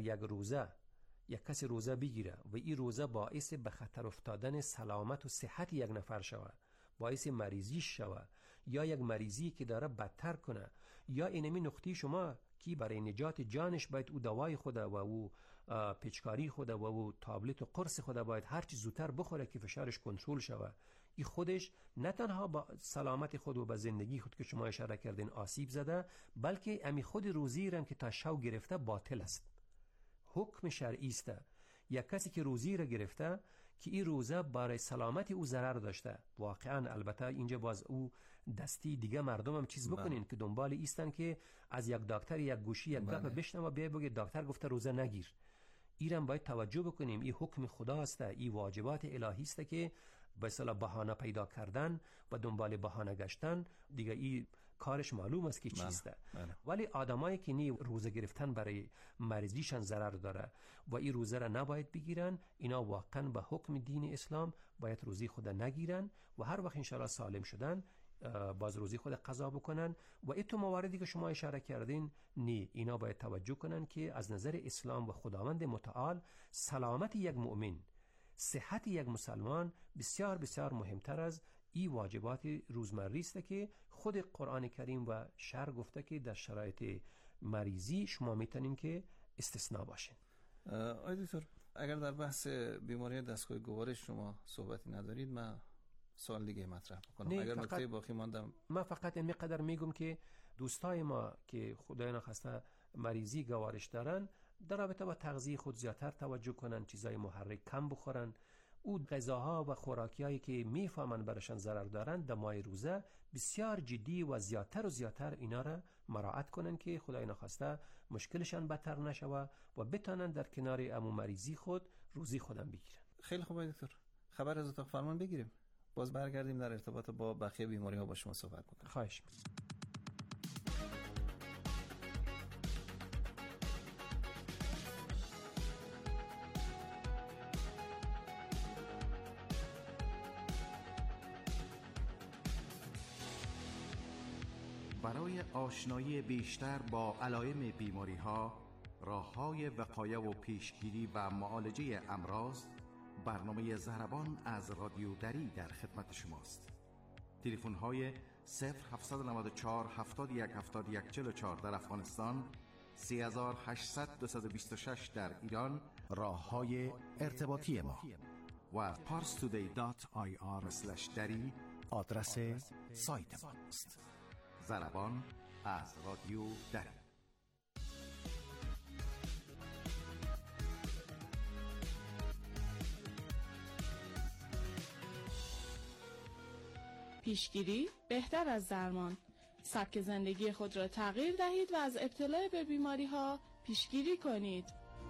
یک کسی روزه بگیره و این روزه باعث به خطر افتادن سلامت و صحت یک نفر شوه، باعث مریضیش شوه، یا یک مریضی که داره بدتر کنه، یا اینمی نقطه شما که برای نجات جانش باید او دوای خود و او پیچکاری خود و او تابلت و قرص خود باید هر چی زودتر بخوره که فشارش کنترل شوه، این خودش نه تنها با سلامت خود و با زندگی خود که شما اشاره کردین آسیب زده، بلکه امی خود روزی را که تا شو گرفته باطل است. حکم شرعی است. یک کسی که روزی را گرفته که این روزه برای سلامت او ضرر داشته، واقعا البته اینجا باز او دستی دیگه مردم هم چیز بکنین که دنبال ایستن که از یک دکتر یک گوشی یک گپ بشنوه بیا بگه دکتر گفته روزه نگیر. ایران باید توجه بکنیم، این حکم خدا است، این واجبات الهی است که به اصطلاح بهانه پیدا کردن و دنبال بهانه گشتن دیگه این کارش معلوم است که چیسته. ولی آدمایی که نی روزه گرفتن برای مریضیشان ضرر داره و این روزه را نباید بگیرن، اینا واقعا به حکم دین اسلام باید روزی خود نگیرن و هر وقت انشاءالله سالم شدن باز روزی خود قضا بکنن. و این تو مواردی که شما اشاره کردین نی، اینا باید توجه کنن که از نظر اسلام و خداوند متعال سلامت یک مؤمن، صحت یک مسلمان بسیار بسیار مهمتر از این واجبات روزمره است که خود قرآن کریم و شرع گفته که در شرایط مریضی شما میتونین که استثناء باشین.
آقای دکتر، اگر در بحث بیماری دستگاه گوارش شما صحبتی ندارید، من سوال دیگه مطرح بکنم. اگر نکته باقی ماندم،
من فقط این قدر میگم که دوستای ما که خدای نخواسته مریضی گوارش دارن در رابطه با تغذیه خود زیادتر توجه کنن، چیزای محرک کم بخورن. او غذاها و خوراکیایی که میفهمن براشان ضرر دارن در ماه روزه بسیار جدی و زیادتر اینا را مراعات کنن که خدای نخواسته مشکلشان بدتر نشوه و بتانن در کنار امو مریضی خود روزی خودم بگیرن.
خیلی خوبه دکتر، خبر از اتاق فرمان بگیریم، باز برگردیم در ارتباط با بقیه بیماری ها با شما صحبت بکنیم.
خواهش می‌کنم.
برای آشنایی بیشتر با علائم بیماری‌ها، راه‌های وقایه و پیشگیری و معالجه امراض، برنامه ضربان از رادیو دری در خدمت شماست. تلفن‌های 0794 71 71 44 در افغانستان، 3800 226 در ایران راه‌های ارتباطی ما و parstoday.ir/dari آدرس سایت ما است. ضربان از رادیو دری.
پیشگیری بهتر از درمان. سبک زندگی خود را تغییر دهید و از ابتلا به بیماری ها پیشگیری کنید.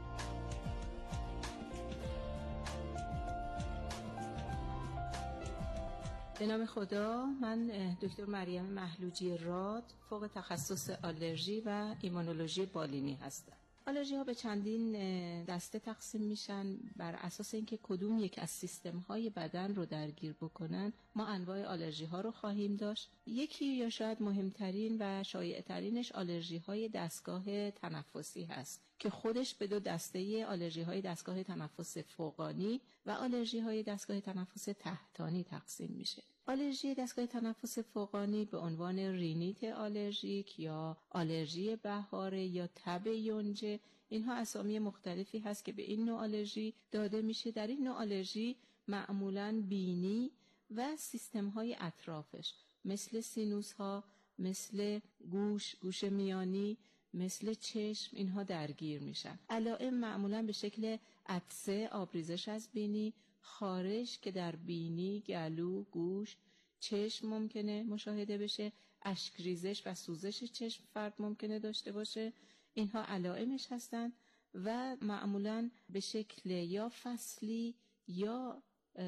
به نام خدا، من دکتر مریم محلوجی راد، فوق تخصص آلرژی و ایمونولوژی بالینی هستم. آلرژی ها به چندین دسته تقسیم میشن بر اساس اینکه کدوم یک از سیستم های بدن رو درگیر بکنن. ما انواع آلرژی ها رو خواهیم داشت. یکی یا شاید مهمترین و شایع ترینش آلرژی های دستگاه تنفسی هست که خودش به دو دسته آلرژی های دستگاه تنفس فوقانی و آلرژی های دستگاه تنفس تحتانی تقسیم میشه. آلرژی دستگاه تنفس فوقانی به عنوان رینیت آلرژیک یا آلرژی بهاره یا تب یونجه، اینها اسامی مختلفی هست که به این نوع آلرژی داده میشه. در این نوع آلرژی معمولاً بینی و سیستم های اطرافش مثل سینوس ها، مثل گوش میانی، مثل چشم، اینها درگیر میشن. علائم معمولاً به شکل عطسه، آبریزش از بینی، خارش که در بینی، گلو، گوش، چشم ممکنه مشاهده بشه، اشکریزش و سوزش چشم فرد ممکنه داشته باشه. اینها علائمش هستن و معمولاً به شکل یا فصلی یا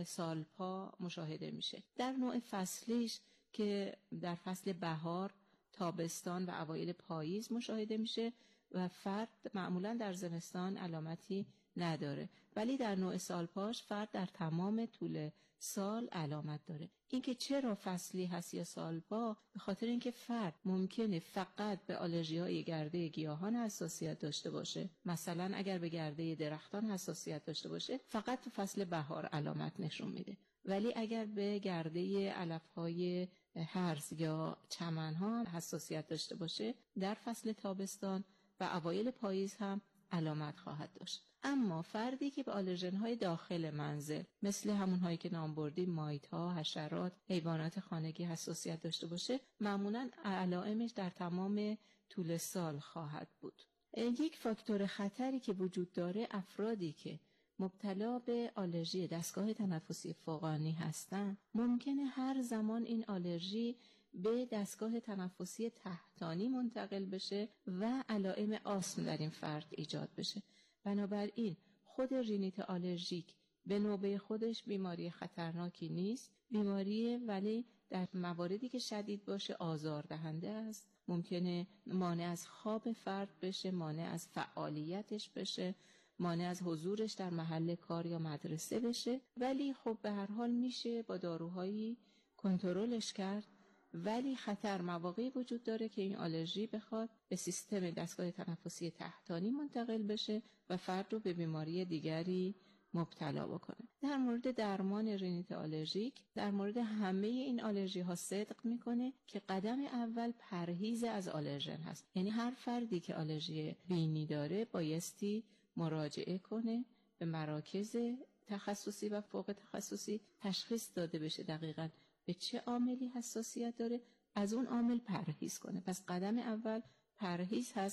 سالپا مشاهده میشه. در نوع فصلیش که در فصل بهار، تابستان و اوایل پاییز مشاهده میشه و فرد معمولاً در زمستان علامتی نداره، ولی در نوع سالپاش فرد در تمام طول سال علامت داره. اینکه چرا فصلی هست یا سالپا، به خاطر اینکه فرد ممکنه فقط به آلرژی‌های گرده گیاهان حساسیت داشته باشه. مثلا اگر به گرده درختان حساسیت داشته باشه فقط تو فصل بهار علامت نشون میده، ولی اگر به گرده علف‌های هرز یا چمن‌ها حساسیت داشته باشه در فصل تابستان و اوایل پاییز هم علامت خواهد داشت. اما فردی که به آلرژن‌های داخل منزل مثل همون‌هایی که نام بردیم، مایت‌ها، حشرات، حیوانات خانگی حساسیت داشته باشه، معمولاً علائمش در تمام طول سال خواهد بود. یک فاکتور خطری که وجود داره، افرادی که مبتلا به آلرژی دستگاه تنفسی فوقانی هستن ممکنه هر زمان این آلرژی به دستگاه تنفسی تحتانی منتقل بشه و علائم آسم در این فرد ایجاد بشه. بنابراین خود رینیت آلرژیک به نوبه خودش بیماری خطرناکی نیست، بیماری ولی در مواردی که شدید باشه آزاردهنده است. ممکنه مانع از خواب فرد بشه، مانع از فعالیتش بشه، مانع از حضورش در محل کار یا مدرسه بشه، ولی خب به هر حال میشه با داروهایی کنترلش کرد. ولی خطر مواقعی وجود داره که این آلرژی بخواد به سیستم دستگاه تنفسی تحتانی منتقل بشه و فرد رو به بیماری دیگری مبتلا بکنه. در مورد درمان رینیت آلرژیک، در مورد همه این آلرژی ها صدق میکنه که قدم اول پرهیز از آلرژن هست. یعنی هر فردی که آلرژی بینی داره بایستی مراجعه کنه به مراکز تخصصی و فوق تخصصی، تشخیص داده بشه دقیقاً به چه عاملی حساسیت داره، از اون عامل پرهیز کنه. پس قدم اول پرهیز هست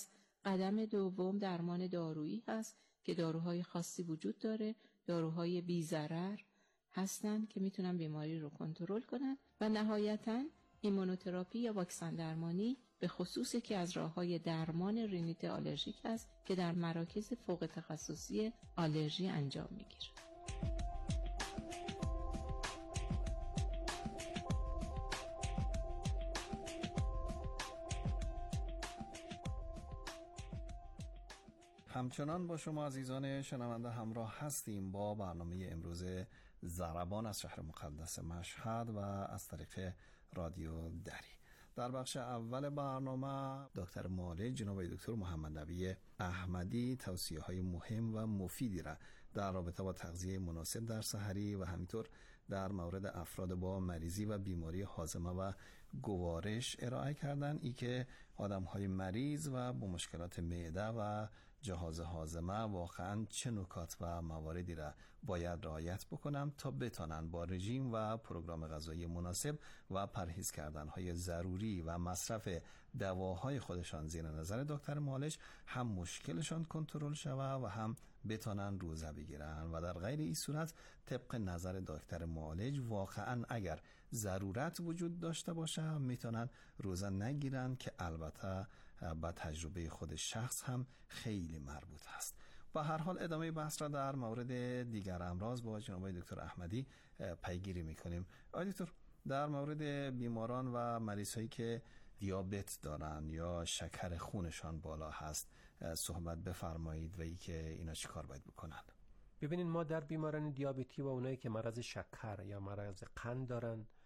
قدم دوم درمان دارویی هست که داروهای خاصی وجود داره، داروهای بی ضرر هستن که میتونن بیماری رو کنترل کنن و نهایتاً ایمونوتراپی یا واکسن درمانی به خصوص که از راه‌های درمان رینیت آلرژیک است که در مراکز فوق تخصصی آلرژی انجام میگیره.
همچنان با شما عزیزان شنونده همراه هستیم با برنامه امروز ضربان از شهر مقدس مشهد و از طریق رادیو دری. در بخش اول برنامه دکتر معالج جناب دکتر محمد نبی احمدی توصیه‌های مهم و مفیدی را در رابطه با تغذیه مناسب در سحری و همینطور در مورد افراد با مریضی و بیماری هاضمه و گوارش ارائه کردن. ای که آدم‌های مریض و با مشکلات معده و جهاز هاضمه واقعا چه نکات و مواردی را باید رعایت بکنم تا بتانن با رژیم و پروگرام غذایی مناسب و پرهیز کردنهای ضروری و مصرف دواهای خودشان زیر نظر دکتر معالج هم مشکلشان کنترل شود و هم بتانن روزه بگیرن و در غیر این صورت طبق نظر دکتر معالج واقعا اگر ضرورت وجود داشته باشه میتونن روزه نگیرن که البته با تجربه خود شخص هم خیلی مربوط هست. با هر حال ادامه بحث را در مورد دیگر امراض با جناب دکتر احمدی پیگیری میکنیم. آقای دکتر، در مورد بیماران و مریضایی که دیابت دارن یا شکر خونشان بالا هست صحبت بفرمایید و ای که اینا چی کار باید بکنن؟
ببینید، ما در بیماران دیابتی و اونایی که مرض شکر یا مرض قند دارن